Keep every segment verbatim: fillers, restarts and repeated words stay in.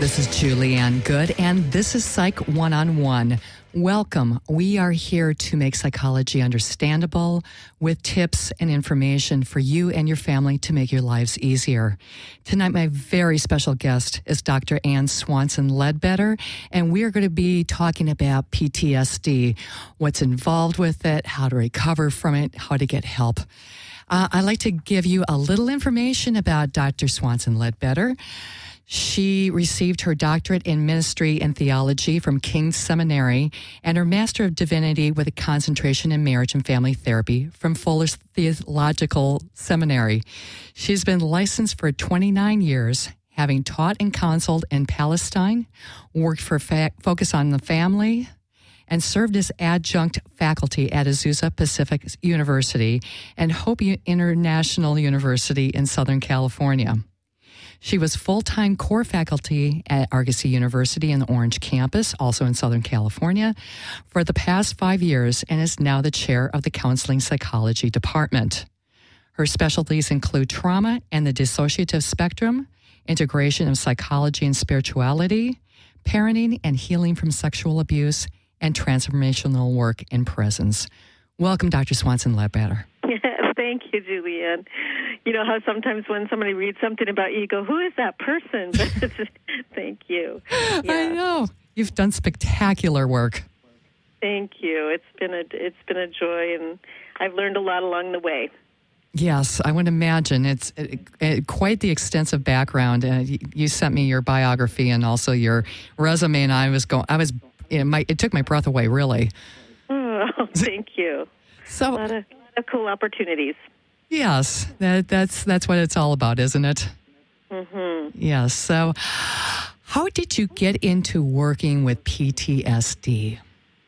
this is Julianne Good, and this is Psych one-on-one. Welcome. We are here to make psychology understandable with tips and information for you and your family to make your lives easier. Tonight, my very special guest is Doctor Ann Swanson Ledbetter, and we are going to be talking about P T S D, what's involved with it, how to recover from it, how to get help. Uh, I'd like to give you a little information about Doctor Swanson Ledbetter. She received her doctorate in ministry and theology from King's Seminary and her Master of Divinity with a concentration in marriage and family therapy from Fuller's Theological Seminary. She's been licensed for twenty-nine years, having taught and counseled in Palestine, worked for fa- Focus on the Family, and served as adjunct faculty at Azusa Pacific University and Hope International University in Southern California. She was full-time core faculty at Argosy University in the Orange campus, also in Southern California, for the past five years and is now the chair of the Counseling Psychology Department. Her specialties include trauma and the dissociative spectrum, integration of psychology and spirituality, parenting and healing from sexual abuse, and transformational work in presence. Welcome, Doctor Swanson Ledbetter. Thank you, Julianne. You know how sometimes when somebody reads something about you, you go, who is that person? Thank you. Yeah. I know. You've done spectacular work. Thank you. It's been a it's been a joy, and I've learned a lot along the way. Yes, I would imagine. It's it, it, quite the extensive background. Uh, you, you sent me your biography and also your resume, and I was going. I was. You know, my, it took my breath away, really. Oh, thank you. So, a lot of, a lot of cool opportunities. Yes, that, that's that's what it's all about, isn't it? Mm-hmm. Yes. So, how did you get into working with P T S D?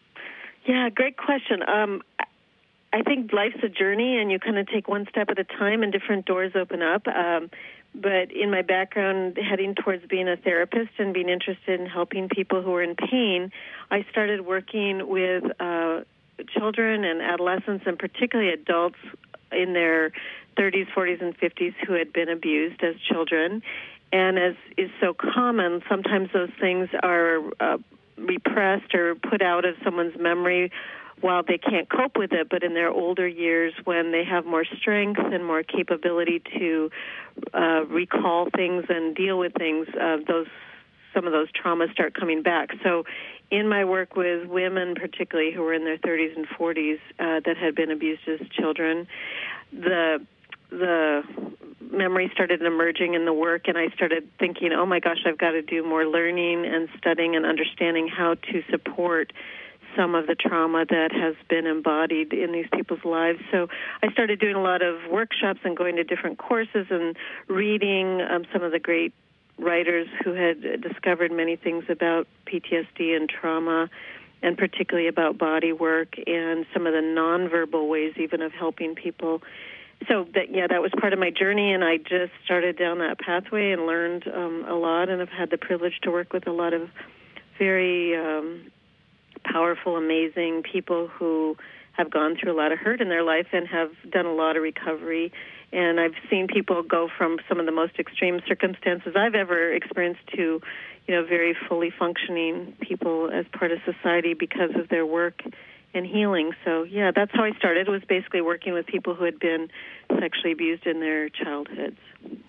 Yeah, great question. Um, I think life's a journey, and you kind of take one step at a time, and different doors open up. Um, but in my background, heading towards being a therapist and being interested in helping people who are in pain, I started working with uh, children and adolescents, and particularly adults in their thirties, forties, and fifties who had been abused as children. And as is so common, sometimes those things are uh, repressed or put out of someone's memory while they can't cope with it, but in their older years when they have more strength and more capability to uh, recall things and deal with things, uh, those some of those traumas start coming back. So in my work with women, particularly who were in their thirties and forties uh, that had been abused as children, the the memory started emerging in the work, and I started thinking, oh my gosh, I've got to do more learning and studying and understanding how to support some of the trauma that has been embodied in these people's lives. So I started doing a lot of workshops and going to different courses and reading um, some of the great writers who had discovered many things about P T S D and trauma, and particularly about body work and some of the nonverbal ways even of helping people. So that yeah, that was part of my journey, and I just started down that pathway and learned um, a lot, and I've had the privilege to work with a lot of very um, powerful, amazing people who have gone through a lot of hurt in their life and have done a lot of recovery. And I've seen people go from some of the most extreme circumstances I've ever experienced to, you know, very fully functioning people as part of society because of their work and healing. So, yeah, that's how I started, was basically working with people who had been sexually abused in their childhoods.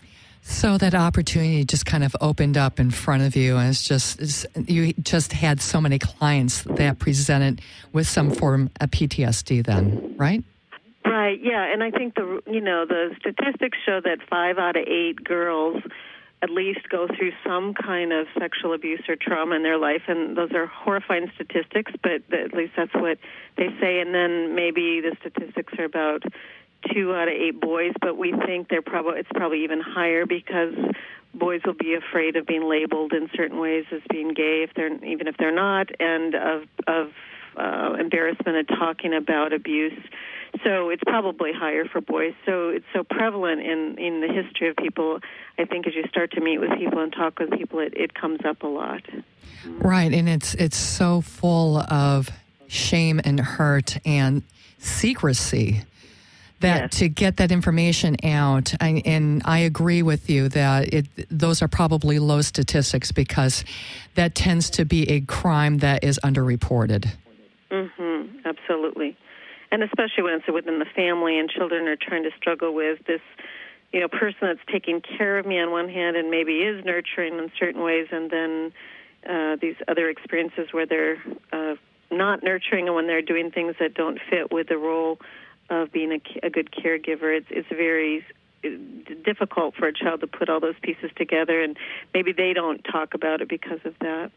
So that opportunity just kind of opened up in front of you, and it's just it's, you just had so many clients that presented with some form of P T S D then, right? Right, yeah, and I think the you know the statistics show that five out of eight girls at least go through some kind of sexual abuse or trauma in their life, and those are horrifying statistics, but at least that's what they say. And then maybe the statistics are about two out of eight boys, but we think they're probably it's probably even higher because boys will be afraid of being labeled in certain ways as being gay if they're even if they're not, and of of uh, embarrassment of talking about abuse. So it's probably higher for boys. So it's so prevalent in, in the history of people. I think as you start to meet with people and talk with people, it, it comes up a lot. Right, and it's it's so full of shame and hurt and secrecy. that yes. to get that information out. I, and I agree with you that it, those are probably low statistics because that tends to be a crime that is underreported. Mm-hmm, absolutely. And especially when it's within the family and children are trying to struggle with this, you know, person that's taking care of me on one hand and maybe is nurturing in certain ways, and then uh, these other experiences where they're uh, not nurturing and when they're doing things that don't fit with the role of being a, a good caregiver. It's, it's very difficult for a child to put all those pieces together, and maybe they don't talk about it because of that.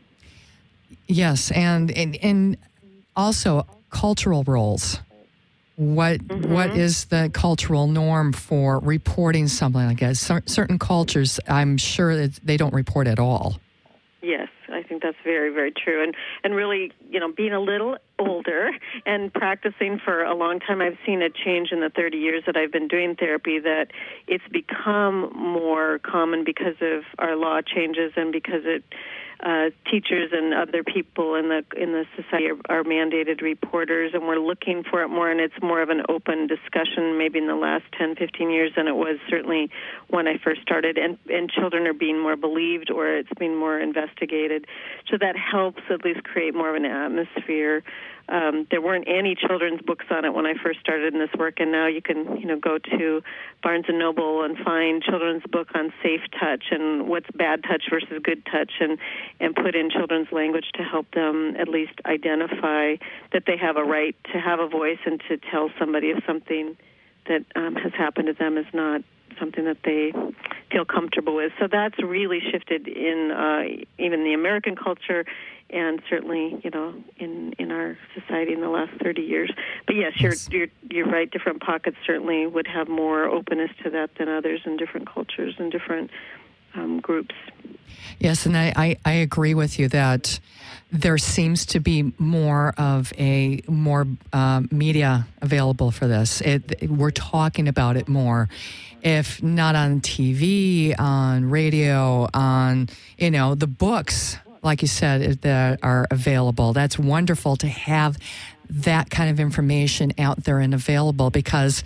Yes, and and, and also cultural roles. What mm-hmm. what is the cultural norm for reporting something like that? C- certain cultures, I'm sure that they don't report at all. Yes, I think that's very, very true. And and really, you know, being a little older and practicing for a long time, I've seen a change in the thirty years that I've been doing therapy, that it's become more common because of our law changes and because it uh, teachers and other people in the in the society are, are mandated reporters, and we're looking for it more, and it's more of an open discussion maybe in the last ten, fifteen years than it was certainly when I first started, and, and children are being more believed or it's being more investigated. So that helps at least create more of an atmosphere. Um, there weren't any children's books on it when I first started in this work, and now you can, you know, go to Barnes and Noble and find children's book on safe touch and what's bad touch versus good touch, and, and put in children's language to help them at least identify that they have a right to have a voice and to tell somebody if something that um, has happened to them is not something that they feel comfortable with. So that's really shifted in uh, even the American culture, and certainly, you know, in, in our society in the last thirty years. But yes, yes. You're, you're you're right. Different pockets certainly would have more openness to that than others in different cultures and different um, groups. Yes, and I, I, I agree with you that there seems to be more of a more uh, media available for this. It, we're talking about it more, if not on T V, on radio, on, you know, the books, like you said, that are available. That's wonderful to have that kind of information out there and available, because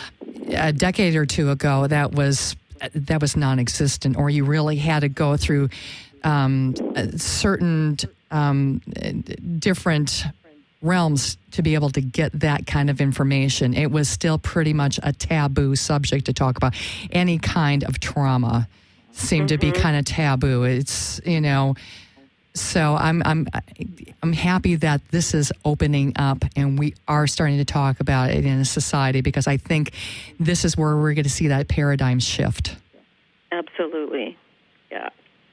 a decade or two ago, that was that was non-existent, or you really had to go through um, certain um, different realms to be able to get that kind of information. It was still pretty much a taboo subject to talk about. Any kind of trauma seemed mm-hmm. to be kind of taboo. It's, you know, so I'm I'm I'm happy that this is opening up and we are starting to talk about it in a society, because I think this is where we're going to see that paradigm shift. Absolutely, yeah.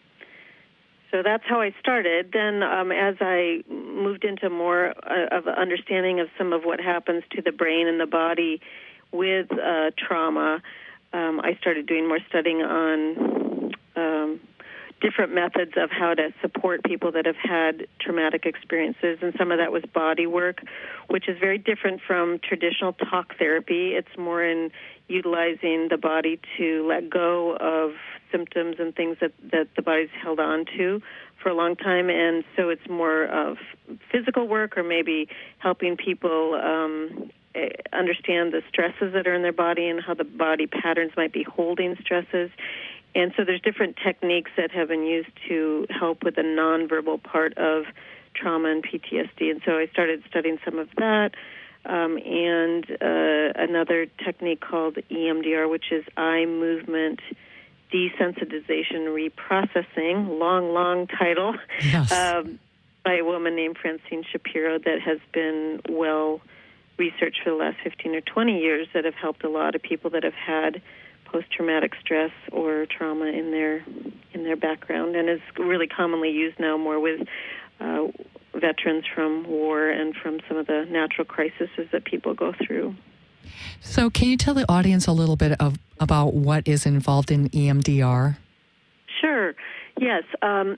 So that's how I started. Then um, as I moved into more uh, of an understanding of some of what happens to the brain and the body with uh, trauma, um, I started doing more studying on um, different methods of how to support people that have had traumatic experiences, and some of that was body work, which is very different from traditional talk therapy. It's more in utilizing the body to let go of symptoms and things that, that the body's held on to for a long time, and so it's more of physical work, or maybe helping people um, understand the stresses that are in their body and how the body patterns might be holding stresses. And so there's different techniques that have been used to help with the nonverbal part of trauma and P T S D. And so I started studying some of that, um, and uh, another technique called E M D R, which is eye movement desensitization reprocessing, long, long title, yes. um, by a woman named Francine Shapiro, that has been well researched for the last fifteen or twenty years, that have helped a lot of people that have had post-traumatic stress or trauma in their in their background, and is really commonly used now more with uh, veterans from war and from some of the natural crises that people go through. So can you tell the audience a little bit of about what is involved in E M D R? Sure. Yes. Um,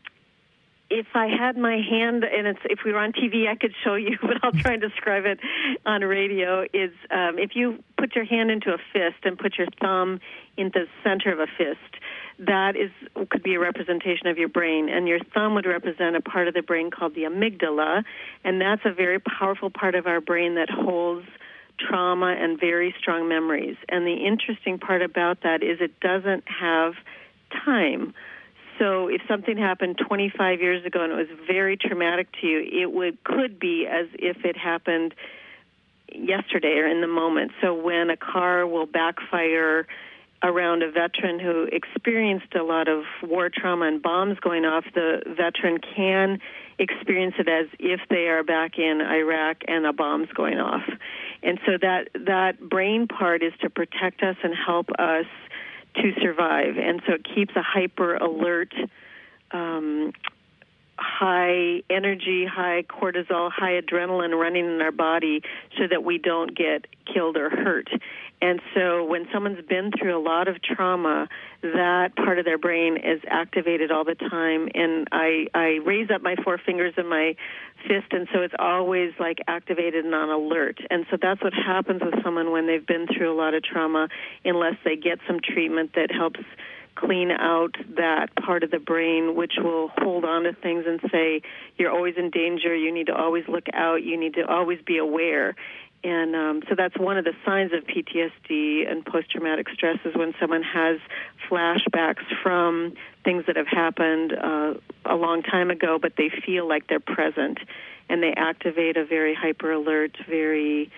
if I had my hand, and it's, if we were on T V, I could show you, but I'll try and describe it on radio, is um, if you put your hand into a fist and put your thumb in the center of a fist, that is could be a representation of your brain, and your thumb would represent a part of the brain called the amygdala, and that's a very powerful part of our brain that holds trauma and very strong memories. And the interesting part about that is it doesn't have time. So if something happened twenty-five years ago and it was very traumatic to you, it would could be as if it happened yesterday or in the moment. So when a car will backfire around a veteran who experienced a lot of war trauma and bombs going off, the veteran can experience it as if they are back in Iraq and a bomb's going off. And so that that brain part is to protect us and help us to survive. And so it keeps a hyper alert, um, high energy, high cortisol, high adrenaline running in our body so that we don't get killed or hurt. And so when someone's been through a lot of trauma, that part of their brain is activated all the time. And I, I raise up my four fingers and my fist, and so it's always like activated and on alert. And so that's what happens with someone when they've been through a lot of trauma, unless they get some treatment that helps clean out that part of the brain, which will hold on to things and say, you're always in danger, you need to always look out, you need to always be aware. And um, so that's one of the signs of P T S D and post-traumatic stress is when someone has flashbacks from things that have happened uh, a long time ago, but they feel like they're present, and they activate a very hyper-alert, very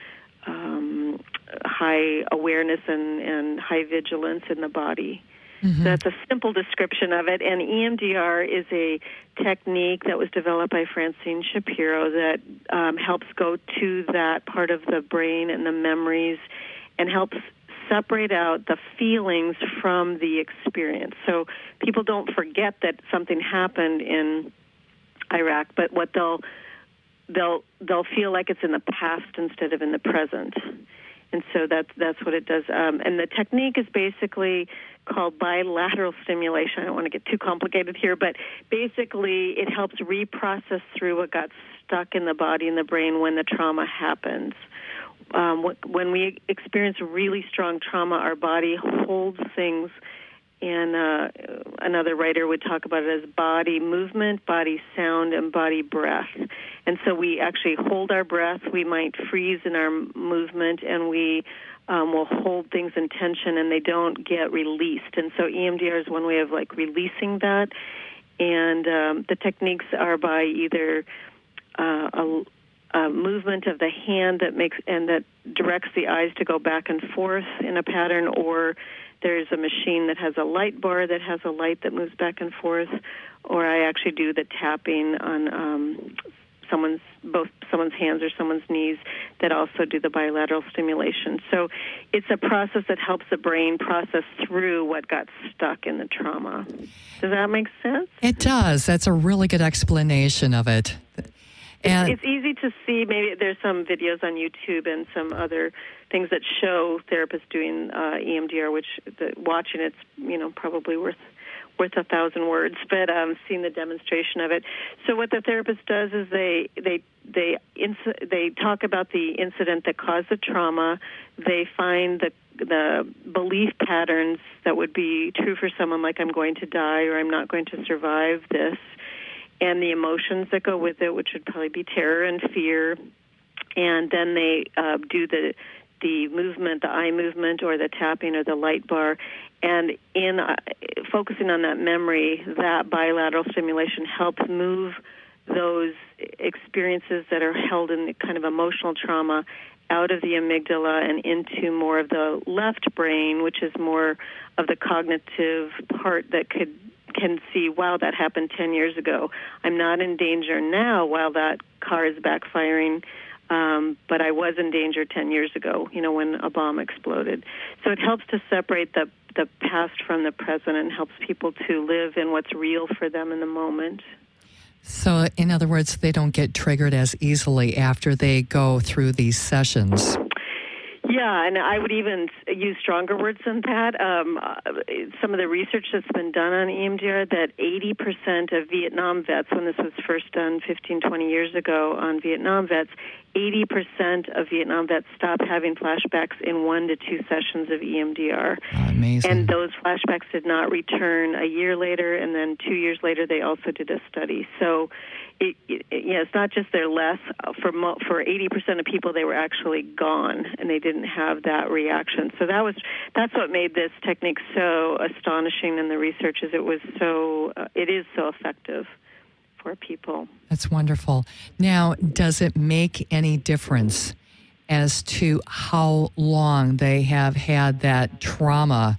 um, high awareness and, and high vigilance in the body. Mm-hmm. So that's a simple description of it. And E M D R is a technique that was developed by Francine Shapiro that um, helps go to that part of the brain and the memories and helps separate out the feelings from the experience. So people don't forget that something happened in Iraq, but what they'll they'll they'll feel like it's in the past instead of in the present. And so that's that's what it does. Um, and the technique is basically called bilateral stimulation. I don't want to get too complicated here, but basically it helps reprocess through what got stuck in the body and the brain when the trauma happens. Um, when we experience really strong trauma, our body holds things, and uh, another writer would talk about it as body movement, body sound, and body breath. And so we actually hold our breath. We might freeze in our movement, and we um, will hold things in tension, and they don't get released. And so E M D R is one way of, like, releasing that. And um, the techniques are by either uh, a Uh, movement of the hand that makes and that directs the eyes to go back and forth in a pattern, or there's a machine that has a light bar that has a light that moves back and forth, or I actually do the tapping on um, someone's both someone's hands or someone's knees that also do the bilateral stimulation. So it's a process that helps the brain process through what got stuck in the trauma. Does that make sense? It does. That's a really good explanation of it. And it's easy to see. Maybe there's some videos on YouTube and some other things that show therapists doing uh, E M D R, which the, watching it's you know probably worth worth a thousand words. But um, seeing the demonstration of it. So what the therapist does is they they they inc- they talk about the incident that caused the trauma. They find the the belief patterns that would be true for someone, like I'm going to die or I'm not going to survive this, and the emotions that go with it, which would probably be terror and fear. And then they uh, do the the movement, the eye movement, or the tapping, or the light bar. And in uh, focusing on that memory, that bilateral stimulation helps move those experiences that are held in kind of emotional trauma out of the amygdala and into more of the left brain, which is more of the cognitive part that could can see, wow, that happened ten years ago. I'm not in danger now while that car is backfiring, um, but I was in danger ten years ago, you know, when a bomb exploded. So it helps to separate the, the past from the present and helps people to live in what's real for them in the moment. So, in other words, they don't get triggered as easily after they go through these sessions. Yeah, and I would even use stronger words than that. Um, some of the research that's been done on E M D R, that eighty percent of Vietnam vets, when this was first done fifteen, twenty years ago on Vietnam vets, eighty percent of Vietnam vets stopped having flashbacks in one to two sessions of E M D R. Amazing. And those flashbacks did not return a year later, and then two years later they also did a study. So, it, it, yeah, it's not just they're less. For mo- for eighty percent of people, they were actually gone, and they didn't have that reaction. So that was that's what made this technique so astonishing in the research, is it was so uh, it is so effective for people. That's wonderful. Now, does it make any difference as to how long they have had that trauma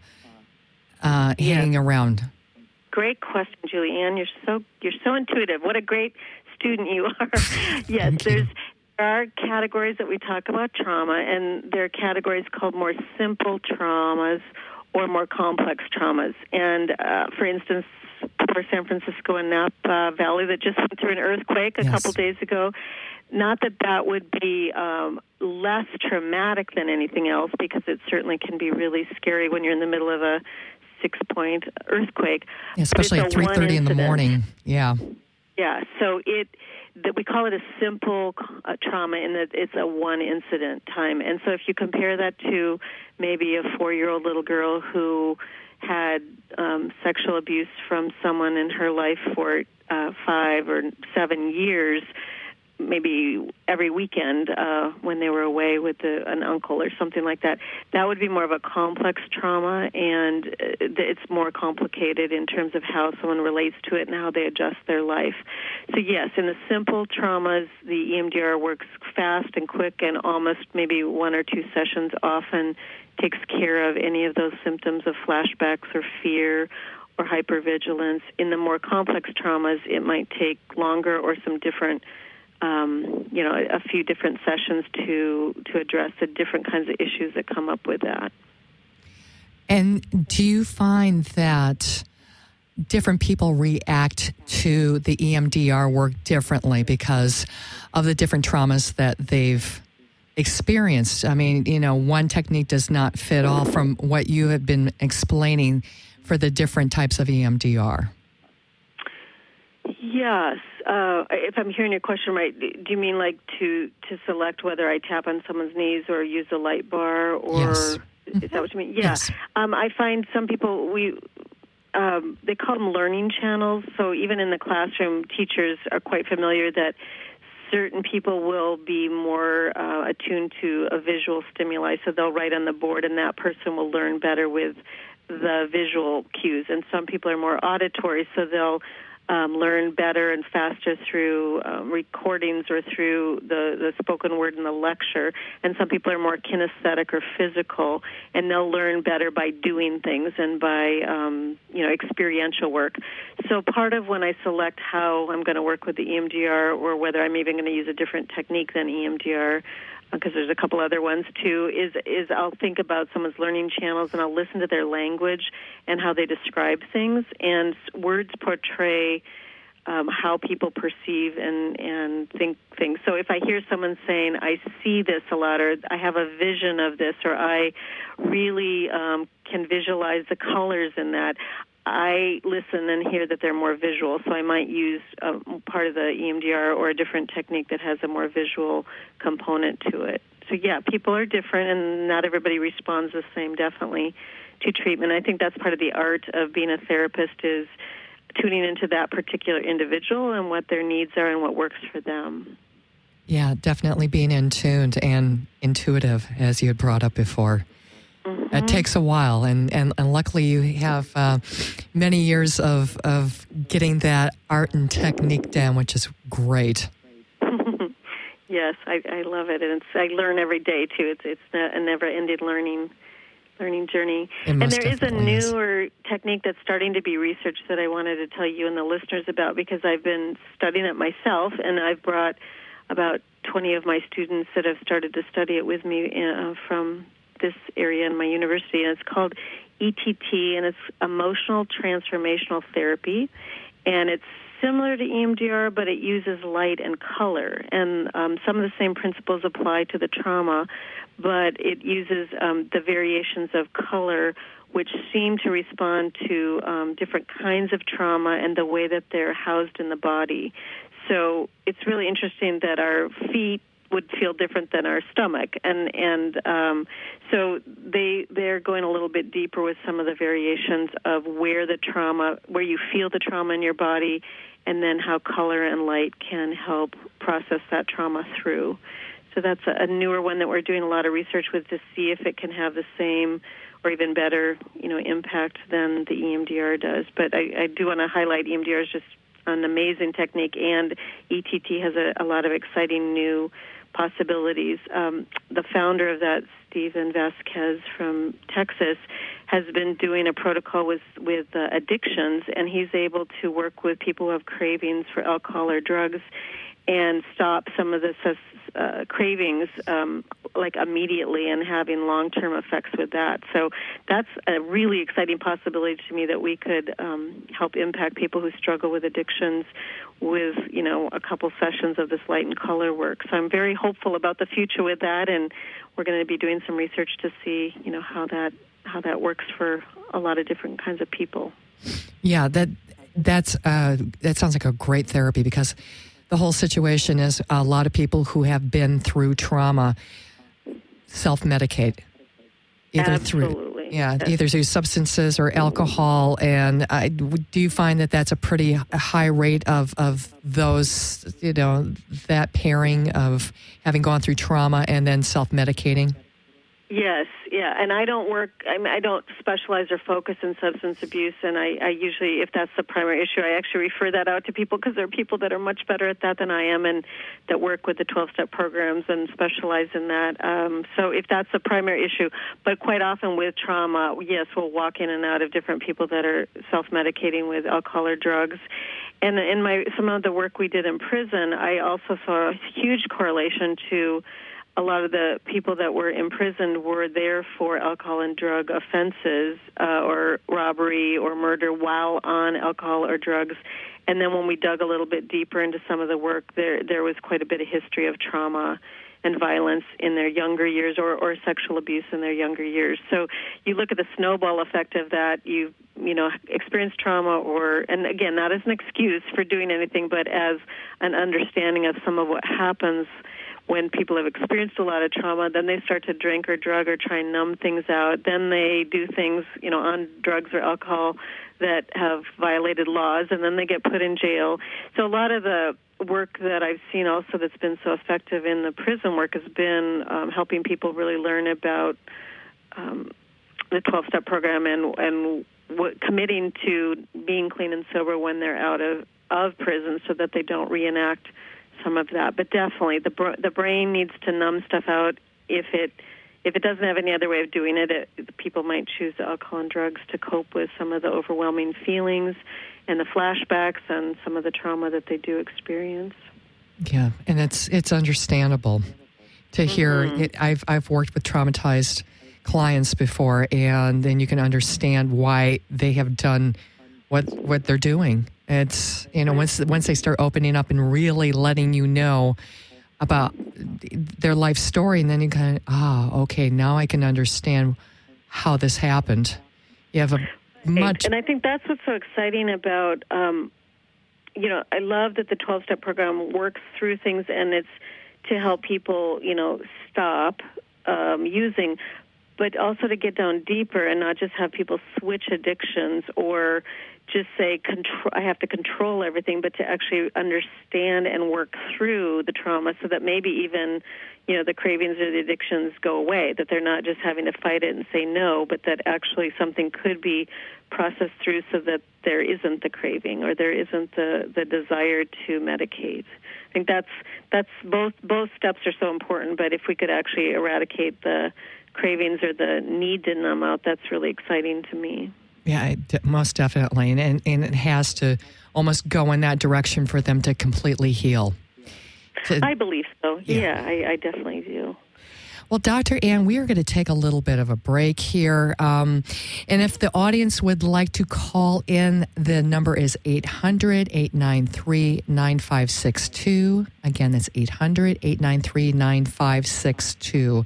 uh, Yeah. hanging around? Great question, Julianne. You're so you're so intuitive. What a great student you are. Yes, Thank you. there's there are categories that we talk about trauma, and there are categories called more simple traumas or more complex traumas. And uh, for instance, for San Francisco and Napa Valley that just went through an earthquake a Yes. couple days ago. Not that that would be um, less traumatic than anything else, because it certainly can be really scary when you're in the middle of a six-point earthquake. Especially But at it's a three one thirty in the incident. morning. Yeah. Yeah, so it that we call it a simple uh, trauma in that it's a one incident time. And so if you compare that to maybe a four-year-old little girl who had um, sexual abuse from someone in her life for uh, five or seven years, maybe every weekend uh, when they were away with the, an uncle or something like that, that would be more of a complex trauma, and uh, it's more complicated in terms of how someone relates to it and how they adjust their life. So yes, in the simple traumas, the E M D R works fast and quick, and almost maybe one or two sessions often takes care of any of those symptoms of flashbacks or fear or hypervigilance. In the more complex traumas, it might take longer or some different Um, you know, a, a few different sessions to to address the different kinds of issues that come up with that. And do you find that different people react to the E M D R work differently because of the different traumas that they've experienced? I mean, you know, one technique does not fit all from what you have been explaining for the different types of E M D R. Yes. Uh, if I'm hearing your question right, do you mean like to, to select whether I tap on someone's knees or use a light bar? Or Yes. Is that what you mean? Yeah. Yes. Um, I find some people, we um, they call them learning channels. So even in the classroom, teachers are quite familiar that certain people will be more uh, attuned to a visual stimuli, so they'll write on the board, and that person will learn better with the visual cues. And some people are more auditory, so they'll um, learn better and faster through um, recordings or through the, the spoken word in the lecture. And some people are more kinesthetic or physical, and they'll learn better by doing things and by um, you know experiential work. So part of when I select how I'm going to work with the E M D R, or whether I'm even going to use a different technique than E M D R, because there's a couple other ones too, is is I'll think about someone's learning channels, and I'll listen to their language and how they describe things. And words portray um, how people perceive and, and think things. So if I hear someone saying, I see this a lot, or I have a vision of this, or I really um, can visualize the colors in that, I listen and hear that they're more visual, so I might use uh, part of the E M D R or a different technique that has a more visual component to it. So, yeah, people are different, and not everybody responds the same, definitely, to treatment. I think that's part of the art of being a therapist, is tuning into that particular individual and what their needs are and what works for them. Yeah, definitely being in tuned and intuitive, as you had brought up before. Mm-hmm. It takes a while, and, and, and luckily you have uh, many years of, of getting that art and technique down, which is great. Yes, I, I love it, and it's, I learn every day too. It's it's a never-ending learning learning journey. It And most there is a definitely is. newer technique that's starting to be researched that I wanted to tell you and the listeners about, because I've been studying it myself, and I've brought about twenty of my students that have started to study it with me uh, from this area in my university, and it's called E T T, and it's Emotional Transformational Therapy, and it's similar to E M D R, but it uses light and color, and um, some of the same principles apply to the trauma, but it uses um, the variations of color which seem to respond to um, different kinds of trauma and the way that they're housed in the body. So it's really interesting that our feet would feel different than our stomach, and and um, so they they're going a little bit deeper with some of the variations of where the trauma, where you feel the trauma in your body, and then how color and light can help process that trauma through. So that's a, a newer one that we're doing a lot of research with to see if it can have the same or even better, you know, impact than the E M D R does. But I, I do want to highlight E M D R is just an amazing technique, and E T T has a, a lot of exciting new possibilities. Um, the founder of that, Stephen Vasquez from Texas, has been doing a protocol with with uh, addictions, and he's able to work with people who have cravings for alcohol or drugs and stop some of the uh, cravings um, like immediately, and having long-term effects with that. So that's a really exciting possibility to me, that we could um, help impact people who struggle with addictions with, you know, a couple sessions of this light and color work. So I'm very hopeful about the future with that, and we're going to be doing some research to see, you know, how that how that works for a lot of different kinds of people. Yeah, that that's uh, that sounds like a great therapy, because the whole situation is a lot of people who have been through trauma self-medicate. Either Absolutely. through, yeah, That's either through substances or alcohol. And I, do you find that that's a pretty high rate of, of those, you know, that pairing of having gone through trauma and then self-medicating? Yes, yeah, and I don't work, I, mean, I don't specialize or focus in substance abuse, and I, I usually, if that's the primary issue, I actually refer that out to people, because there are people that are much better at that than I am, and that work with the twelve-step programs and specialize in that. Um, so if that's the primary issue, but quite often with trauma, yes, we'll walk in and out of different people that are self-medicating with alcohol or drugs. And in my some of the work we did in prison, I also saw a huge correlation to a lot of the people that were imprisoned were there for alcohol and drug offenses, uh, or robbery or murder while on alcohol or drugs. And then when we dug a little bit deeper into some of the work, there there was quite a bit of history of trauma and violence in their younger years, or, or sexual abuse in their younger years. So you look at the snowball effect of that. You you know experience trauma, or, and again, not as an excuse for doing anything, but as an understanding of some of what happens when people have experienced a lot of trauma. Then they start to drink or drug or try and numb things out. Then they do things, you know, on drugs or alcohol that have violated laws, and then they get put in jail. So a lot of the work that I've seen also that's been so effective in the prison work has been um, helping people really learn about um, the twelve-step program, and, and what, committing to being clean and sober when they're out of, of prison, so that they don't reenact some of that. But definitely, the br- the brain needs to numb stuff out. If it if it doesn't have any other way of doing it, it, people might choose alcohol and drugs to cope with some of the overwhelming feelings and the flashbacks and some of the trauma that they do experience. Yeah, and it's it's understandable to hear. Mm-hmm. It, I've I've worked with traumatized clients before, and then you can understand why they have done what what they're doing. It's, you know, once once they start opening up and really letting you know about their life story, and then you kind of, ah, oh, okay, now I can understand how this happened. You have a much... And I think that's what's so exciting about, um, you know, I love that the twelve-step program works through things, and it's to help people, you know, stop um, using, but also to get down deeper and not just have people switch addictions or just say, control, I have to control everything, but to actually understand and work through the trauma, so that maybe even, you know, the cravings or the addictions go away, that they're not just having to fight it and say no, but that actually something could be processed through, so that there isn't the craving, or there isn't the, the desire to medicate. I think that's that's both both steps are so important, but if we could actually eradicate the cravings or the need to numb out, that's really exciting to me. Yeah, most definitely. And, and, and it has to almost go in that direction for them to completely heal. To, I believe so. Yeah, yeah I, I definitely do. Well, Doctor Ann, we are going to take a little bit of a break here. Um, and if the audience would like to call in, the number is eight hundred, eight nine three, nine five six two. Again, that's eight hundred, eight nine three, nine five six two.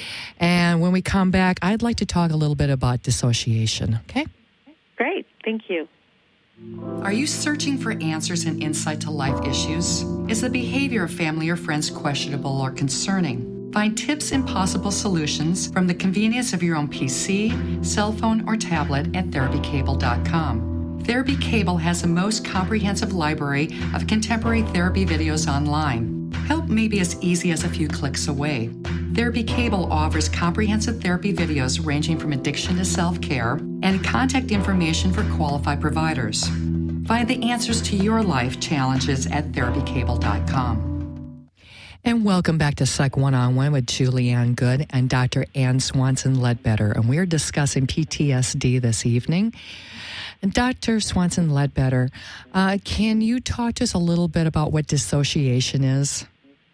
And when we come back, I'd like to talk a little bit about dissociation, okay? Great. Thank you. Are you searching for answers and insight to life issues? Is the behavior of family or friends questionable or concerning? Find tips and possible solutions from the convenience of your own P C, cell phone, or tablet at therapy cable dot com. Therapy Cable has the most comprehensive library of contemporary therapy videos online. Help may be as easy as a few clicks away. Therapy Cable offers comprehensive therapy videos ranging from addiction to self-care and contact information for qualified providers. Find the answers to your life challenges at therapy cable dot com. And welcome back to Psych One-on-One with Julianne Good and Doctor Ann Swanson Ledbetter. And we're discussing P T S D this evening. And Doctor Swanson Ledbetter, uh, can you talk to us a little bit about what dissociation is?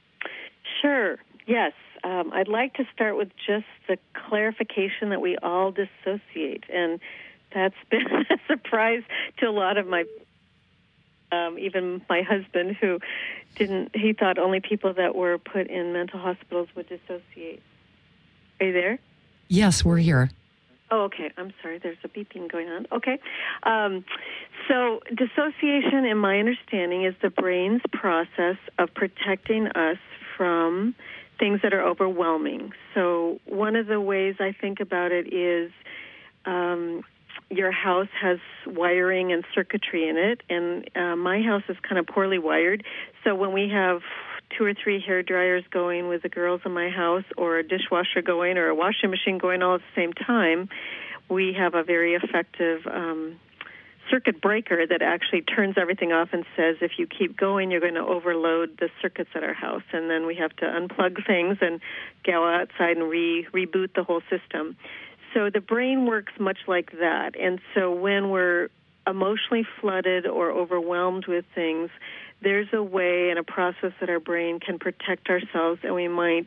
Sure, yes. Um, I'd like to start with just the clarification that we all dissociate. And that's been a surprise to a lot of my, um, even my husband, who didn't, he thought only people that were put in mental hospitals would dissociate. Are you there? Yes, we're here. Oh, okay. I'm sorry. There's a beeping going on. Okay. Um, so dissociation, in my understanding, is the brain's process of protecting us from things that are overwhelming. So one of the ways I think about it is um, your house has wiring and circuitry in it, and uh, my house is kind of poorly wired. So when we have two or three hair dryers going with the girls in my house, or a dishwasher going, or a washing machine going all at the same time, we have a very effective um, circuit breaker that actually turns everything off and says, if you keep going, you're going to overload the circuits at our house. And then we have to unplug things and go outside and re- reboot the whole system. So the brain works much like that. And so when we're emotionally flooded or overwhelmed with things, there's a way and a process that our brain can protect ourselves, and we might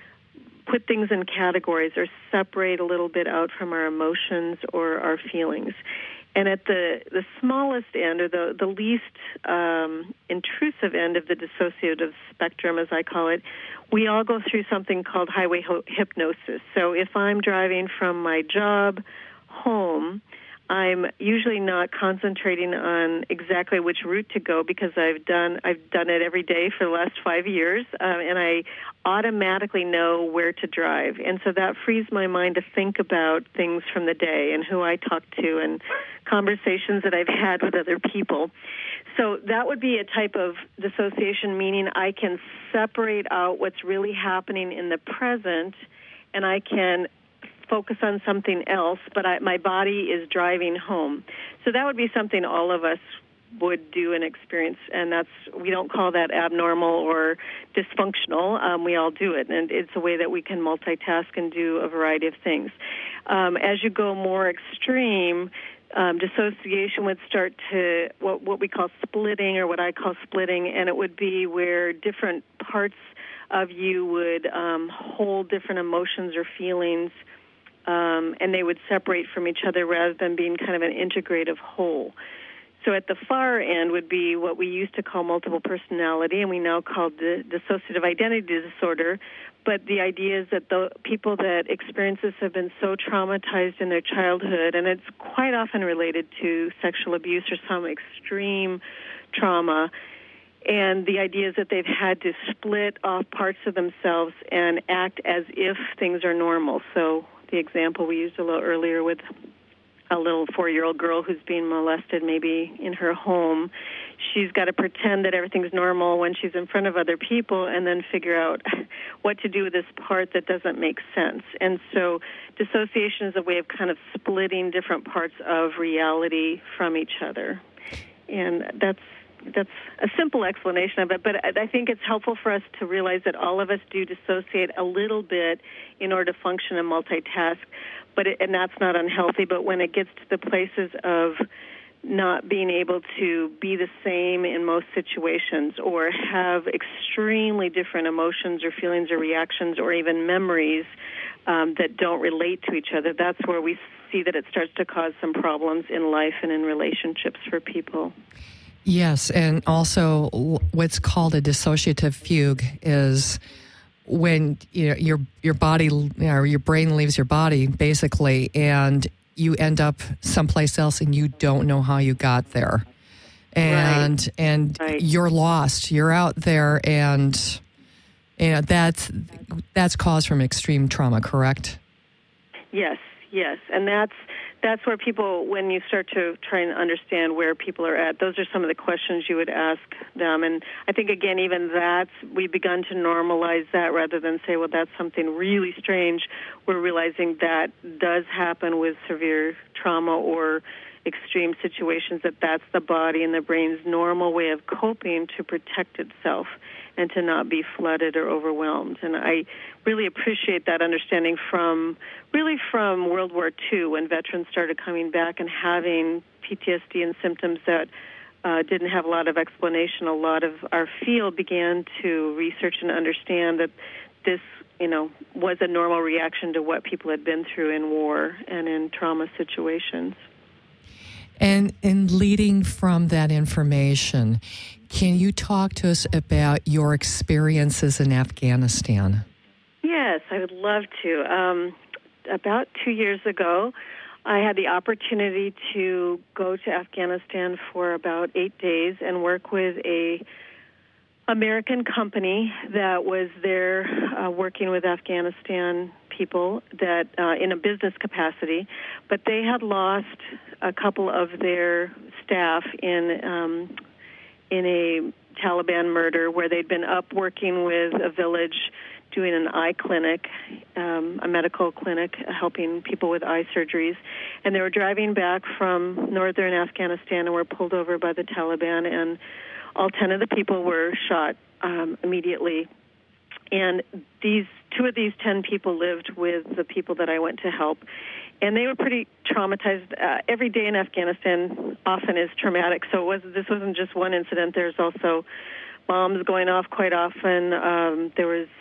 put things in categories or separate a little bit out from our emotions or our feelings. And at the, the smallest end, or the, the least um, intrusive end of the dissociative spectrum, as I call it, we all go through something called highway ho- hypnosis. So if I'm driving from my job home, I'm usually not concentrating on exactly which route to go because I've done I've done it every day for the last five years, uh, and I automatically know where to drive. And so that frees my mind to think about things from the day and who I talk to and conversations that I've had with other people. So that would be a type of dissociation, meaning I can separate out what's really happening in the present, and I can focus on something else, but I, my body is driving home. So that would be something all of us would do and experience, and that's, we don't call that abnormal or dysfunctional. Um, we all do it, and it's a way that we can multitask and do a variety of things. Um, as you go more extreme, um, dissociation would start to what, what we call splitting, or what I call splitting, and it would be where different parts of you would um, hold different emotions or feelings, Um, and they would separate from each other rather than being kind of an integrative whole. So at the far end would be what we used to call multiple personality, and we now call the dissociative identity disorder. But the idea is that the people that experience this have been so traumatized in their childhood, and it's quite often related to sexual abuse or some extreme trauma. And the idea is that they've had to split off parts of themselves and act as if things are normal. So the example we used a little earlier with a little four-year-old girl who's being molested maybe in her home, she's got to pretend that everything's normal when she's in front of other people and then figure out what to do with this part that doesn't make sense. And so dissociation is a way of kind of splitting different parts of reality from each other. And that's That's a simple explanation of it, but I think it's helpful for us to realize that all of us do dissociate a little bit in order to function and multitask, but it, and that's not unhealthy. But when it gets to the places of not being able to be the same in most situations, or have extremely different emotions or feelings or reactions or even memories um, that don't relate to each other, that's where we see that it starts to cause some problems in life and in relationships for people. Yes, and also what's called a dissociative fugue is when you know, your your body or your brain leaves your body, basically, and you end up someplace else and you don't know how you got there. And right. and right. you're lost. You're out there, and you know, that's that's caused from extreme trauma, correct? Yes, yes, and that's that's where people, when you start to try and understand where people are at, those are some of the questions you would ask them. And I think, again, even that's, we've begun to normalize that rather than say, well, that's something really strange. We're realizing that does happen with severe trauma or extreme situations, that that's the body and the brain's normal way of coping to protect itself and to not be flooded or overwhelmed. And I really appreciate that understanding from, really from World War Two, when veterans started coming back and having P T S D and symptoms that uh, didn't have a lot of explanation. A lot of our field began to research and understand that this, you know, was a normal reaction to what people had been through in war and in trauma situations. And in leading from that information, can you talk to us about your experiences in Afghanistan? Yes, I would love to. Um, about two years ago, I had the opportunity to go to Afghanistan for about eight days and work with a American company that was there uh, working with Afghanistan people that uh, in a business capacity, but they had lost a couple of their staff in um, in a Taliban murder where they'd been up working with a village doing an eye clinic, um, a medical clinic, helping people with eye surgeries. And they were driving back from northern Afghanistan and were pulled over by the Taliban, and all ten of the people were shot um, immediately. And these two of these ten people lived with the people that I went to help, and they were pretty traumatized. Uh, every day in Afghanistan often is traumatic, so it was, this wasn't just one incident. There's also bombs going off quite often. Um, there was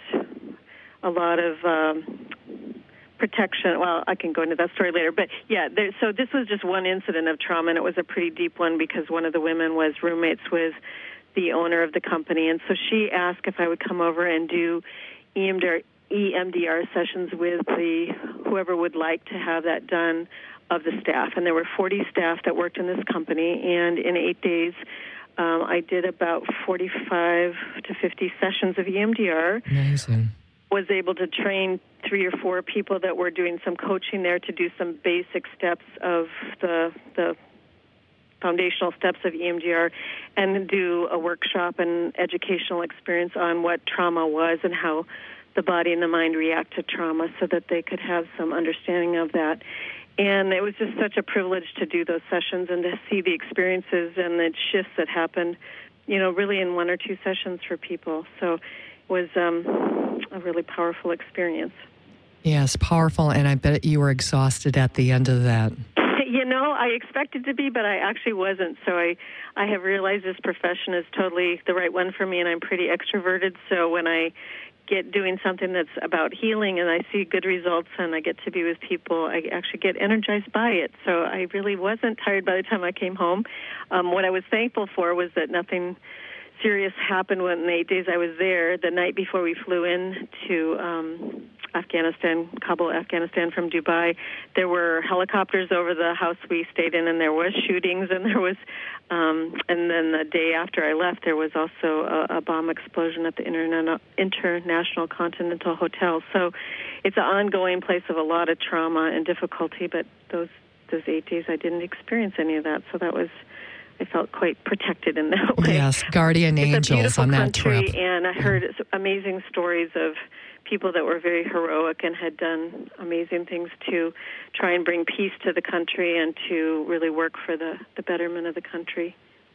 a lot of um, protection. Well, I can go into that story later. But, yeah, there, so this was just one incident of trauma, and it was a pretty deep one because one of the women was roommates with the owner of the company. And so she asked if I would come over and do E M D R, E M D R sessions with the whoever would like to have that done of the staff. And there were forty staff that worked in this company, and in eight days, um, I did about forty-five to fifty sessions of E M D R. Amazing. Was able to train three or four people that were doing some coaching there to do some basic steps of the the foundational steps of E M D R, and do a workshop and educational experience on what trauma was and how the body and the mind react to trauma, so that they could have some understanding of that. And it was just such a privilege to do those sessions and to see the experiences and the shifts that happened, you know, really in one or two sessions for people. So it was um, a really powerful experience. Yes, powerful, and I bet you were exhausted at the end of that. You know, I expected to be, but I actually wasn't. So I, I have realized this profession is totally the right one for me, and I'm pretty extroverted. So when I get doing something that's about healing and I see good results and I get to be with people, I actually get energized by it. So I really wasn't tired by the time I came home. Um, what I was thankful for was that nothing serious happened when the eight days I was there. The night before we flew in to um, Afghanistan, Kabul, Afghanistan from Dubai, there were helicopters over the house we stayed in, and there was shootings, and there was, um, and then the day after I left, there was also a, a bomb explosion at the Interna- International Continental Hotel. So it's an ongoing place of a lot of trauma and difficulty, but those those eight days I didn't experience any of that, so that was, I felt quite protected in that way. Yes, guardian it's angels on that trip. It's a beautiful country, and I heard yeah. amazing stories of people that were very heroic and had done amazing things to try and bring peace to the country and to really work for the, the betterment of the country.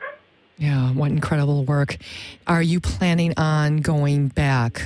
Yeah, what incredible work. Are you planning on going back?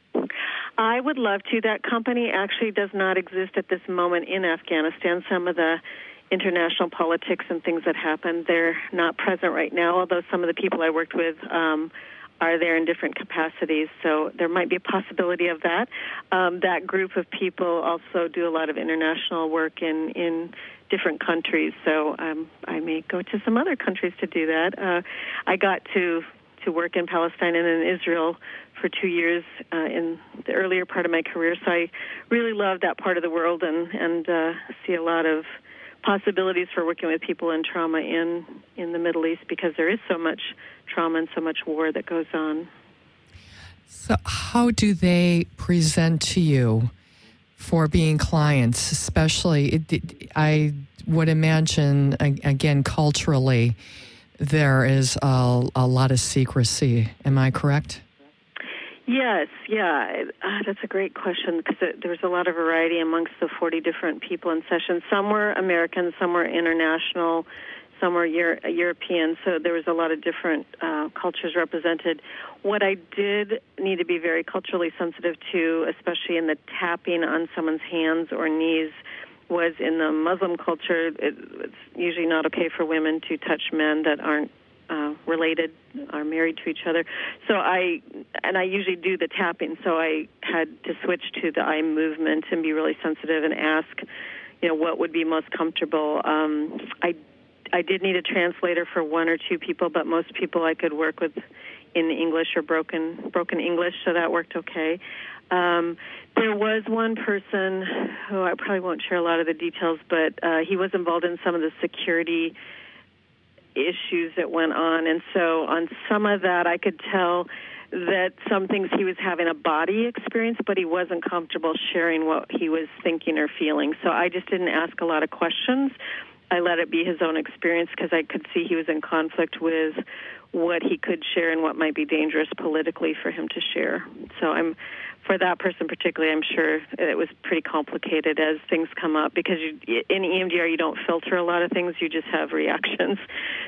I would love to. That company actually does not exist at this moment in Afghanistan. Some of the international politics and things that happen, they're not present right now, although some of the people I worked with um, are there in different capacities. So there might be a possibility of that. Um, that group of people also do a lot of international work in, in different countries, so um, I may go to some other countries to do that. Uh, I got to to work in Palestine and in Israel for two years uh, in the earlier part of my career, so I really love that part of the world and, and uh, see a lot of possibilities for working with people in trauma in, in the Middle East, because there is so much trauma and so much war that goes on. So how do they present to you for being clients, especially, it, it, I would imagine, again, culturally, there is a, a lot of secrecy. Am I correct? Yes, yeah. Uh, that's a great question, because there was a lot of variety amongst the forty different people in session. Some were American, some were international, some were Euro- European, so there was a lot of different uh, cultures represented. What I did need to be very culturally sensitive to, especially in the tapping on someone's hands or knees, was in the Muslim culture, it, it's usually not okay for women to touch men that aren't uh, related, are married to each other. So I, and I usually do the tapping, so I had to switch to the eye movement and be really sensitive and ask, you know, what would be most comfortable. Um, I I did need a translator for one or two people, but most people I could work with in English or broken broken English, so that worked okay. Um, there was one person who I probably won't share a lot of the details, but uh, he was involved in some of the security issues that went on, and so on some of that I could tell that some things he was having a body experience, but he wasn't comfortable sharing what he was thinking or feeling. So I just didn't ask a lot of questions. I let it be his own experience, because I could see he was in conflict with what he could share and what might be dangerous politically for him to share. So I'm, for that person particularly, I'm sure it was pretty complicated as things come up, because you, in E M D R you don't filter a lot of things, you just have reactions.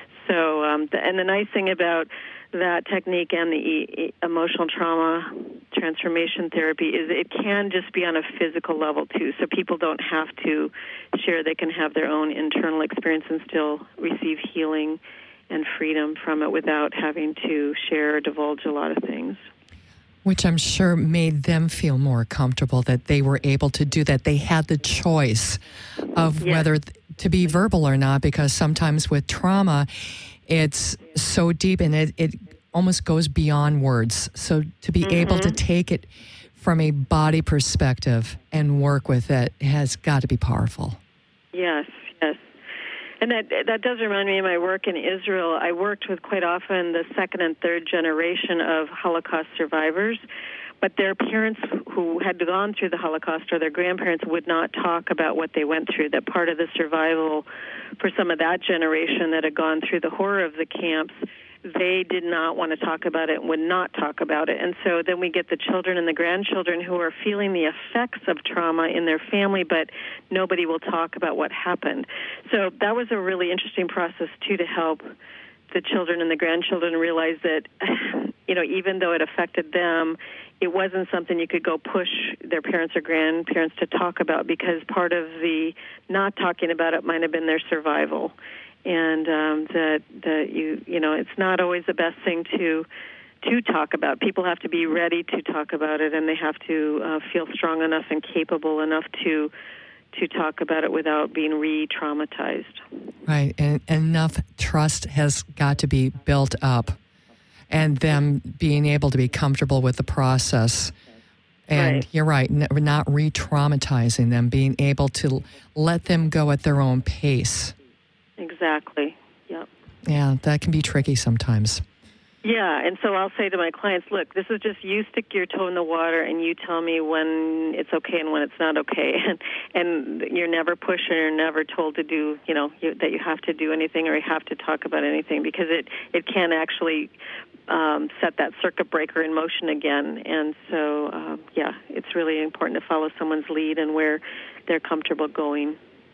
So, um, the, and the nice thing about that technique and the e- emotional trauma transformation therapy is it can just be on a physical level too, so people don't have to share. They can have their own internal experience and still receive healing and freedom from it without having to share or divulge a lot of things. Which I'm sure made them feel more comfortable that they were able to do that. They had the choice of yes. whether th- to be verbal or not, because sometimes with trauma, it's so deep and it, it almost goes beyond words. So to be mm-hmm. able to take it from a body perspective and work with it has got to be powerful. Yes, yes. And that that does remind me of my work in Israel. I worked with quite often the second and third generation of Holocaust survivors, but their parents who had gone through the Holocaust or their grandparents would not talk about what they went through. That part of the survival for some of that generation that had gone through the horror of the camps, they did not want to talk about it and would not talk about it. And so then we get the children and the grandchildren who are feeling the effects of trauma in their family, but nobody will talk about what happened. So that was a really interesting process, too, to help the children and the grandchildren realize that, you know, even though it affected them, it wasn't something you could go push their parents or grandparents to talk about, because part of the not talking about it might have been their survival. And um, that that you you know it's not always the best thing to to talk about. People have to be ready to talk about it, and they have to uh, feel strong enough and capable enough to to talk about it without being re-traumatized. Right, and enough trust has got to be built up, and them being able to be comfortable with the process. And right. You're right, n- not re-traumatizing them, being able to let them go at their own pace. Exactly. Yep. Yeah, that can be tricky sometimes. Yeah, and so I'll say to my clients, look, this is just you stick your toe in the water and you tell me when it's okay and when it's not okay. And and you're never pushed or you're never told to do, you know, you, that you have to do anything or you have to talk about anything, because it, it can actually um, set that circuit breaker in motion again. And so, um, yeah, it's really important to follow someone's lead and where they're comfortable going.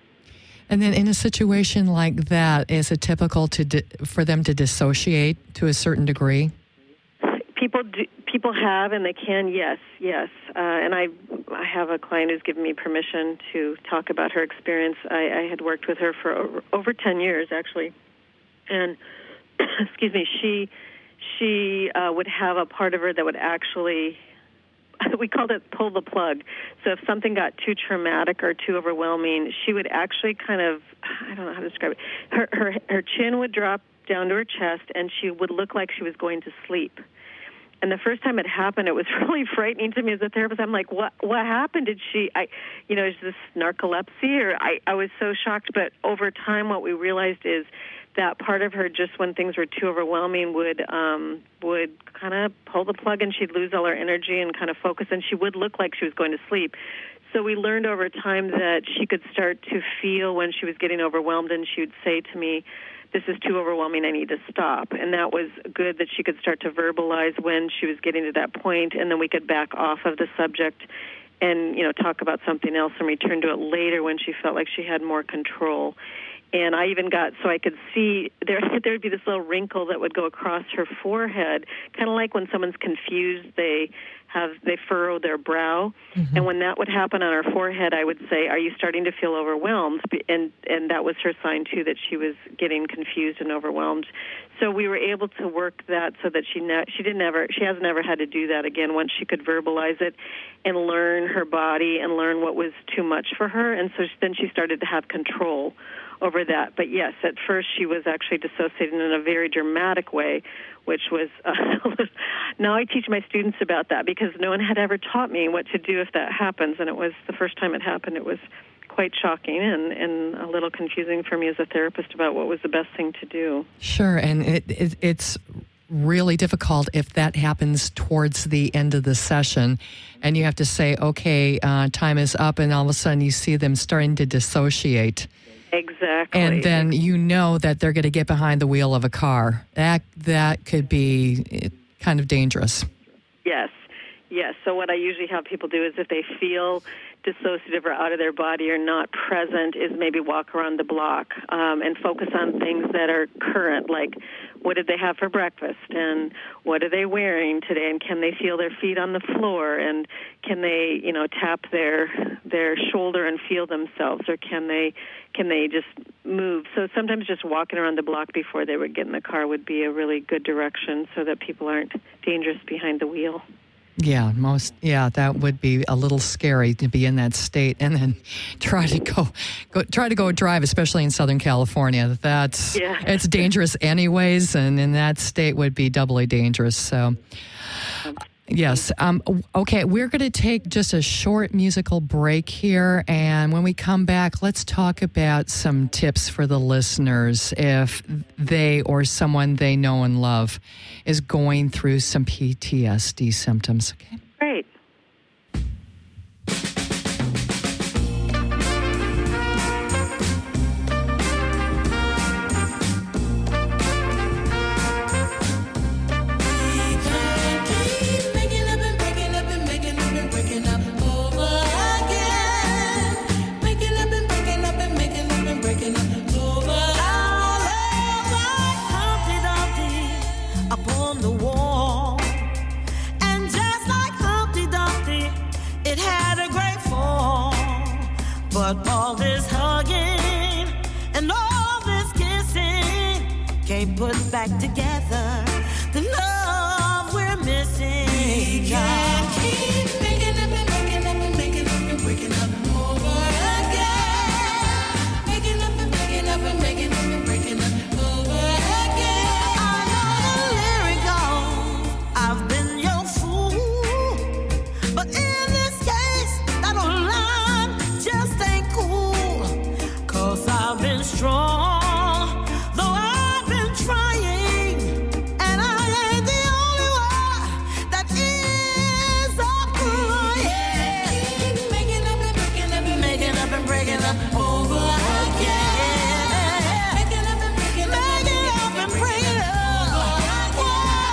And then in a situation like that, is it typical to di- for them to dissociate to a certain degree? People do, people have, and they can, yes, yes. Uh, and I I have a client who's given me permission to talk about her experience. I, I had worked with her for over, over ten years, actually. And, excuse me, she, she uh, would have a part of her that would actually... we called it pull the plug. So if something got too traumatic or too overwhelming, she would actually kind of, I don't know how to describe it, her, her, her chin would drop down to her chest and she would look like she was going to sleep. And the first time it happened, it was really frightening to me as a therapist. I'm like, what what happened? Did she, I, you know, is this narcolepsy? Or I, I was so shocked. But over time, what we realized is that part of her, just when things were too overwhelming, would um, would kind of pull the plug, and she'd lose all her energy and kind of focus, and she would look like she was going to sleep. So we learned over time that she could start to feel when she was getting overwhelmed, and she would say to me, this is too overwhelming, I need to stop. And that was good that she could start to verbalize when she was getting to that point, and then we could back off of the subject and, you know, talk about something else and return to it later when she felt like she had more control. And I even got, so I could see, there there would be this little wrinkle that would go across her forehead, kind of like when someone's confused, they have, they furrow their brow. Mm-hmm. And when that would happen on her forehead, I would say, are you starting to feel overwhelmed? And and that was her sign, too, that she was getting confused and overwhelmed. So we were able to work that so that she ne- she didn't ever, she has never had to do that again once she could verbalize it and learn her body and learn what was too much for her. And so then she started to have control over that. But yes, at first she was actually dissociating in a very dramatic way, which was, uh, now I teach my students about that because no one had ever taught me what to do if that happens. And it was, the first time it happened, it was quite shocking and, and a little confusing for me as a therapist about what was the best thing to do. Sure, and it, it it's really difficult if that happens towards the end of the session and you have to say, okay, uh, time is up, and all of a sudden you see them starting to dissociate. Exactly. And then you know that they're going to get behind the wheel of a car. That that could be kind of dangerous. Yes. Yes. So what I usually have people do is if they feel dissociative or out of their body or not present, is maybe walk around the block um, and focus on things that are current, like what did they have for breakfast and what are they wearing today, and can they feel their feet on the floor, and can they, you know, tap their their shoulder and feel themselves, or can they can they just move? So sometimes just walking around the block before they would get in the car would be a really good direction so that people aren't dangerous behind the wheel. Yeah, most. Yeah, that would be a little scary to be in that state and then try to go, go try to go drive, especially in Southern California. That's yeah. It's dangerous anyways, and in that state would be doubly dangerous. So, yes. Um, okay, we're going to take just a short musical break here, and when we come back, let's talk about some tips for the listeners if they or someone they know and love is going through some P T S D symptoms. Okay. Great. But all this hugging and all this kissing can't put back together the love we're missing. We can't keep making up and making up and making up and breaking up over again. Making up and making up and making up and breaking up over again. I know the lyric goes, I've been your fool, but in this case, that don't lie. Just ain't cool, cause I've been strong, though I've been trying, and I ain't the only one that is up crying. Yeah. Keep making up and breaking up and making up and breaking up over again. Making up and breaking up and making up and breaking up over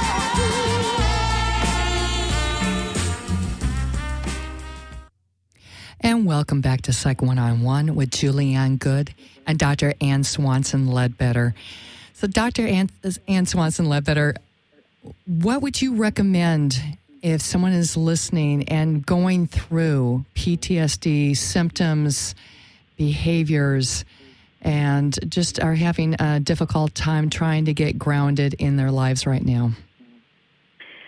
And welcome back to Psych one-on-one with Julianne Good and Doctor Ann Swanson Ledbetter. So Doctor Ann, Ann Swanson Ledbetter, what would you recommend if someone is listening and going through P T S D symptoms, behaviors, and just are having a difficult time trying to get grounded in their lives right now? Yeah.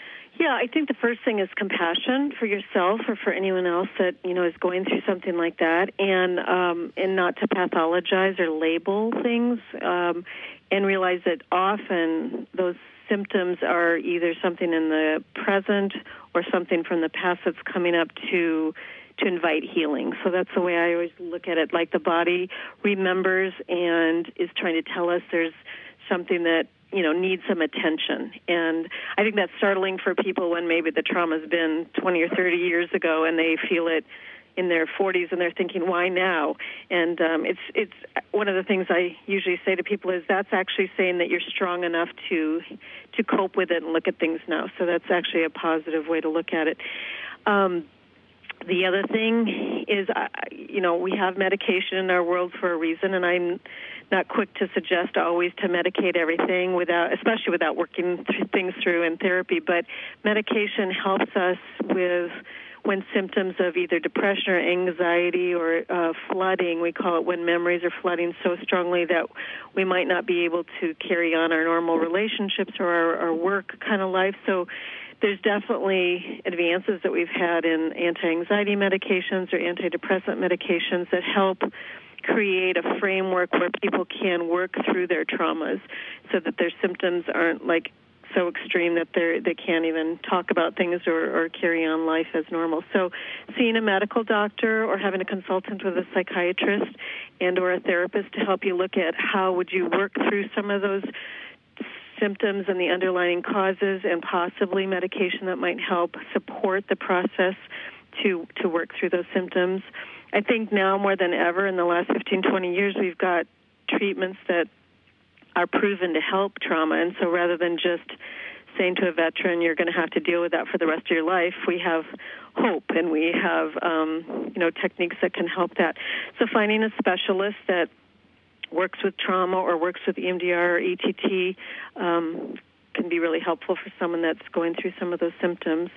Yeah, I think the first thing is compassion for yourself or for anyone else that, you know, is going through something like that, and um, and not to pathologize or label things, um, and realize that often those symptoms are either something in the present or something from the past that's coming up to to invite healing. So that's the way I always look at it, like the body remembers and is trying to tell us there's something that, you know, needs some attention. And I think that's startling for people when maybe the trauma's been twenty or thirty years ago and they feel it in their forties and they're thinking, why now? And um, it's it's one of the things I usually say to people is that's actually saying that you're strong enough to to cope with it and look at things now. So that's actually a positive way to look at it. Um, the other thing is, uh, you know, we have medication in our world for a reason, and I'm not quick to suggest always to medicate everything without, especially without working th- things through in therapy. But medication helps us with when symptoms of either depression or anxiety or uh, flooding, we call it when memories are flooding so strongly that we might not be able to carry on our normal relationships or our, our work kind of life. So there's definitely advances that we've had in anti-anxiety medications or antidepressant medications that help create a framework where people can work through their traumas so that their symptoms aren't like so extreme that they they can't even talk about things or, or carry on life as normal. So seeing a medical doctor or having a consultant with a psychiatrist and or a therapist to help you look at how would you work through some of those symptoms and the underlying causes, and possibly medication that might help support the process to to work through those symptoms. I think now more than ever in the last fifteen, twenty years, we've got treatments that are proven to help trauma. And so rather than just saying to a veteran, you're going to have to deal with that for the rest of your life, we have hope and we have, um, you know, techniques that can help that. So finding a specialist that works with trauma or works with E M D R or E T T um, can be really helpful for someone that's going through some of those symptoms.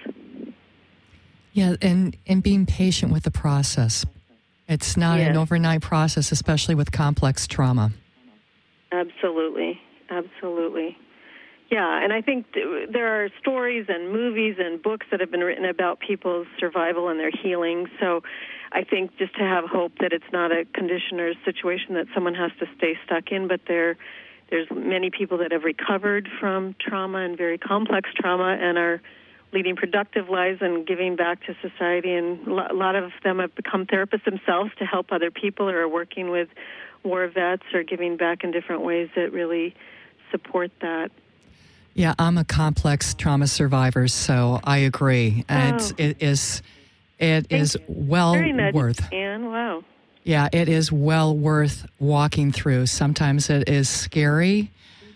Yeah, and, and being patient with the process. It's not yes. an overnight process, especially with complex trauma. Absolutely, absolutely. Yeah, and I think th- there are stories and movies and books that have been written about people's survival and their healing. So I think just to have hope that it's not a condition or a situation that someone has to stay stuck in, but there, there's many people that have recovered from trauma and very complex trauma and are leading productive lives and giving back to society. And a lot of them have become therapists themselves to help other people or are working with war vets or giving back in different ways that really support that. Yeah, I'm a complex trauma survivor, so I agree. And oh. it is, it Thank is you. well Very nice, worth. Anne. Wow. Yeah, it is well worth walking through. Sometimes it is scary,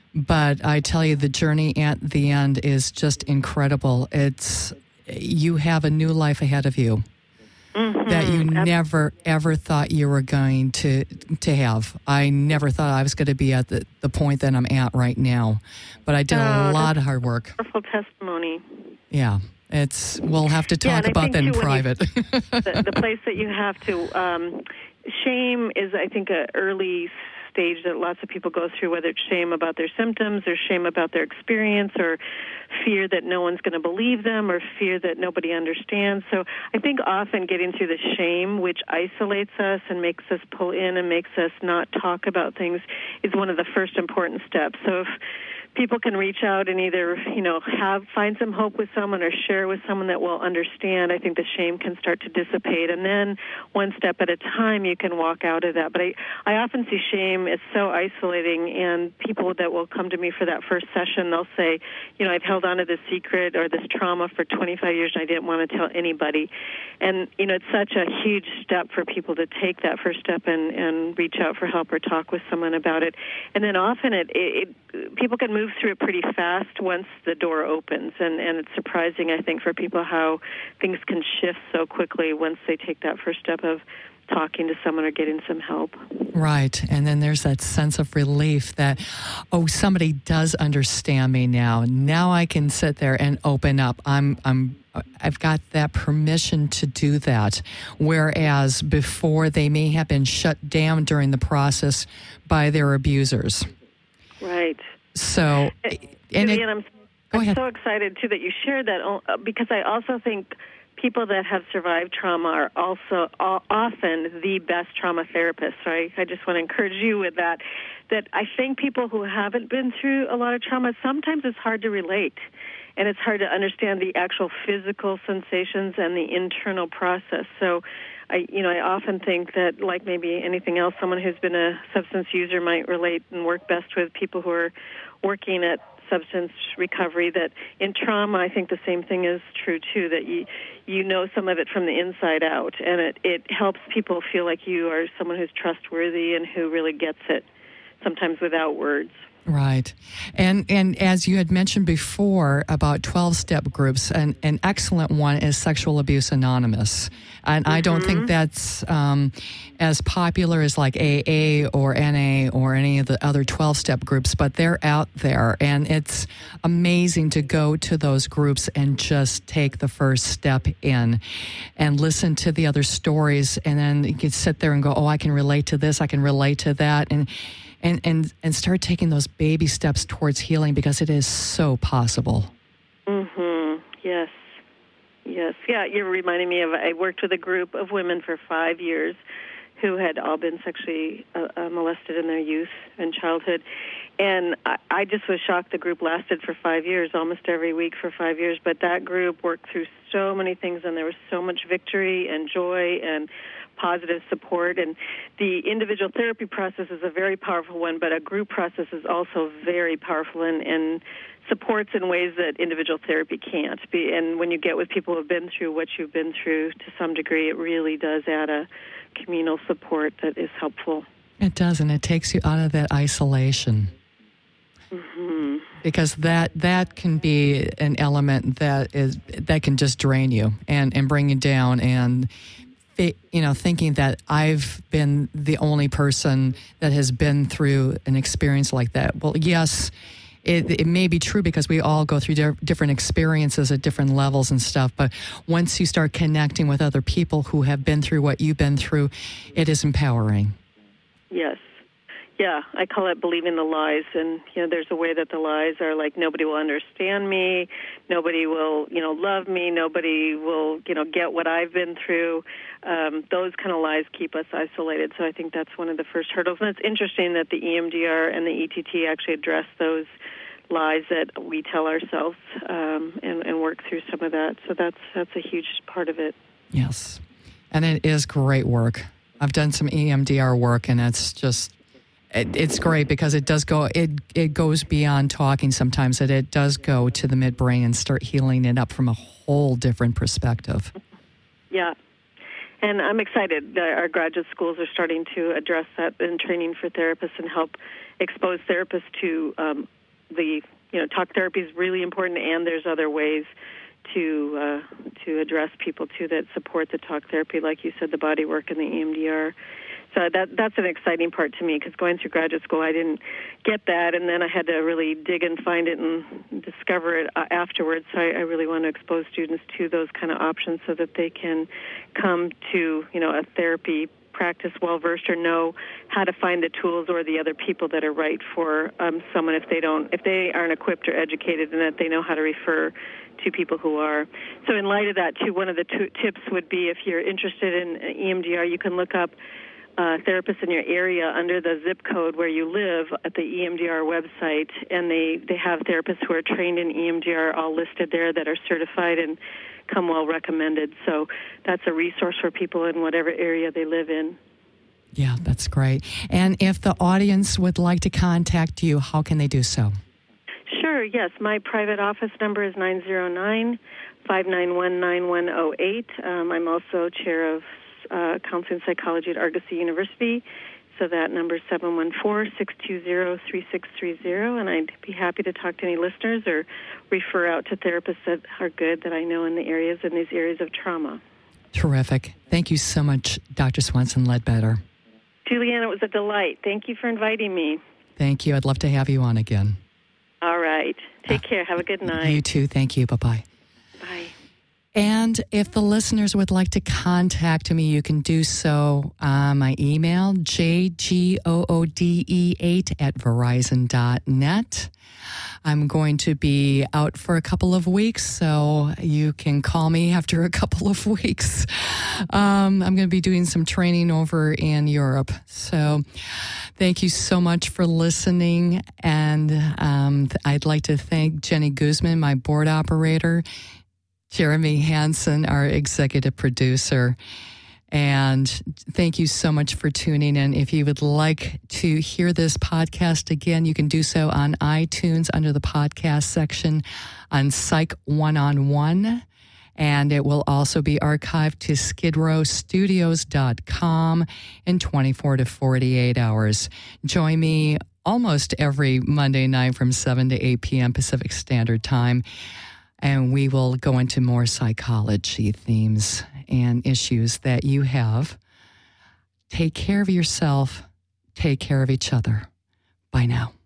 but I tell you, the journey at the end is just incredible. It's you have a new life ahead of you. Mm-hmm. That you Absolutely. never, ever thought you were going to to have. I never thought I was going to be at the, the point that I'm at right now. But I did oh, a lot of hard work. Powerful testimony. Yeah. It's we'll have to talk yeah, about that in too, private. You, the, the place that you have to, um, shame is, I think, an early stage that lots of people go through, whether it's shame about their symptoms or shame about their experience or fear that no one's going to believe them or fear that nobody understands. So I think often getting through the shame, which isolates us and makes us pull in and makes us not talk about things, is one of the first important steps. So if people can reach out and either, you know, have find some hope with someone or share with someone that will understand, I think the shame can start to dissipate. And then one step at a time, you can walk out of that. But I, I often see shame as so isolating, and people that will come to me for that first session, they'll say, you know, I've held on to this secret or this trauma for twenty-five years and I didn't want to tell anybody. And, you know, it's such a huge step for people to take that first step and, and reach out for help or talk with someone about it. And then often it, it, it people can move through it pretty fast once the door opens, and, and it's surprising, I think, for people how things can shift so quickly once they take that first step of talking to someone or getting some help. Right, and then there's that sense of relief that, oh, somebody does understand me now. Now I can sit there and open up. I'm, I'm, I've got that permission to do that. Whereas before, they may have been shut down during the process by their abusers. Right. So, and and it, I'm Go I'm ahead. so excited, too, that you shared that, uh, because I also think people that have survived trauma are also often the best trauma therapists. So I, I just want to encourage you with that, that I think people who haven't been through a lot of trauma, sometimes it's hard to relate, and it's hard to understand the actual physical sensations and the internal process. So I, you know, I often think that, like maybe anything else, someone who's been a substance user might relate and work best with people who are working at substance recovery. That in trauma, I think the same thing is true too, that you you know some of it from the inside out, and it, it helps people feel like you are someone who's trustworthy and who really gets it, sometimes without words. Right. And and as you had mentioned before about twelve-step groups, an, an excellent one is Sexual Abuse Anonymous. And mm-hmm. I don't think that's um, as popular as like A A or N A or any of the other twelve-step groups, but they're out there. And it's amazing to go to those groups and just take the first step in and listen to the other stories. And then you can sit there and go, oh, I can relate to this, I can relate to that. And And, and and start taking those baby steps towards healing, because it is so possible. Mm-hmm. Yes. Yes. Yeah, you're reminding me of, I worked with a group of women for five years who had all been sexually uh, uh, molested in their youth and childhood. And I, I just was shocked the group lasted for five years, almost every week for five years. But that group worked through so many things, and there was so much victory and joy and positive support. And the individual therapy process is a very powerful one, but a group process is also very powerful and, and supports in ways that individual therapy can't be. And when you get with people who have been through what you've been through to some degree, it really does add a communal support that is helpful. It does, and it takes you out of that isolation. Mm-hmm. Because that that can be an element that is that can just drain you and, and bring you down, and you know, thinking that I've been the only person that has been through an experience like that. Well, yes, it, it may be true, because we all go through di- different experiences at different levels and stuff. But once you start connecting with other people who have been through what you've been through, it is empowering. Yes. Yeah, I call it believing the lies. And, you know, there's a way that the lies are like, nobody will understand me, nobody will, you know, love me, nobody will, you know, get what I've been through. Um, those kind of lies keep us isolated. So I think that's one of the first hurdles. And it's interesting that the E M D R and the E T T actually address those lies that we tell ourselves um, and, and work through some of that. So that's that's a huge part of it. Yes. And it is great work. I've done some E M D R work, and it's just... It, it's great, because it does go, it it goes beyond talking sometimes. That it does go to the midbrain and start healing it up from a whole different perspective. Yeah. And I'm excited that our graduate schools are starting to address that in training for therapists and help expose therapists to um, the, you know, talk therapy is really important, and there's other ways to uh, to address people, too, that support the talk therapy, like you said, the body work and the E M D R. So that that's an exciting part to me, because going through graduate school, I didn't get that, and then I had to really dig and find it and discover it uh, afterwards. So I, I really want to expose students to those kind of options so that they can come to, you know, a therapy practice well-versed, or know how to find the tools or the other people that are right for um, someone if they don't, if they aren't equipped or educated, and that they know how to refer to people who are. So in light of that, too, one of the t- tips would be, if you're interested in E M D R, you can look up Uh, therapists in your area under the zip code where you live at the E M D R website, and they, they have therapists who are trained in E M D R all listed there that are certified and come well recommended. So that's a resource for people in whatever area they live in. Yeah, that's great. And if the audience would like to contact you, how can they do so? Sure, yes. My private office number is nine zero nine, five nine one, nine one zero eight. Um, I'm also chair of Uh, counseling psychology at Argosy University, so that number is seven one four, six two zero, three six three zero, and I'd be happy to talk to any listeners or refer out to therapists that are good that I know in the areas, in these areas of trauma. Terrific. Thank you so much, Doctor Swenson Ledbetter. Julianne, it was a delight. Thank you for inviting me. Thank you. I'd love to have you on again. All right. Take uh, care. Have a good night. You too. Thank you. Bye-bye. Bye. And if the listeners would like to contact me, you can do so on my email, j g o o d e eight at verizon dot net. I'm going to be out for a couple of weeks, so you can call me after a couple of weeks. Um, I'm going to be doing some training over in Europe. So thank you so much for listening. And um, I'd like to thank Jenny Guzman, my board operator, Jeremy Hansen, our executive producer. And thank you so much for tuning in. If you would like to hear this podcast again, you can do so on iTunes under the podcast section on Psych one-on-one. And it will also be archived to skid row studios dot com in twenty-four to forty-eight hours. Join me almost every Monday night from seven to eight p.m. Pacific Standard Time. And we will go into more psychology themes and issues that you have. Take care of yourself. Take care of each other. Bye now.